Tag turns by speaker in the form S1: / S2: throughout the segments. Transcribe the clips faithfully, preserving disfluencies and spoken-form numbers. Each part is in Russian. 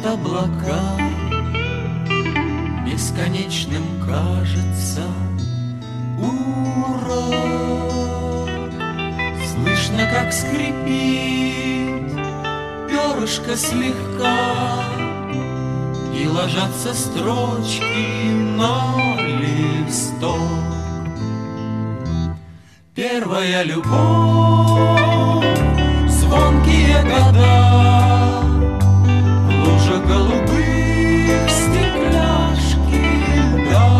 S1: Тает облака, бесконечным кажется урок. Слышно, как скрипит перышко слегка, и ложатся строчки на листок. Первая любовь, звонкие года, в лужах голубых стекляшки льда.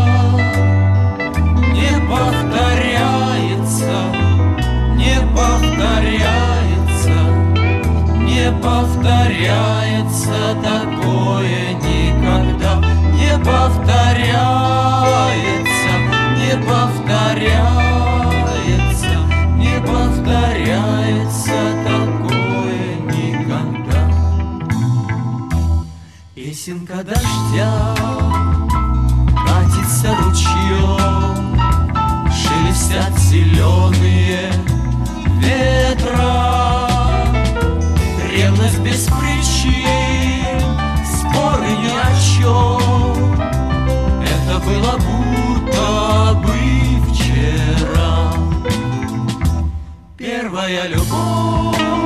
S1: Не повторяется, не повторяется, не повторяется такое никогда. Не повторяется, не повторяется, не повторяется такое никогда. Песенка дождя катится ручьем, шелестят зеленые ветра. Ревность без причин, споры ни о чем. Это было будто бы вчера. Первая любовь,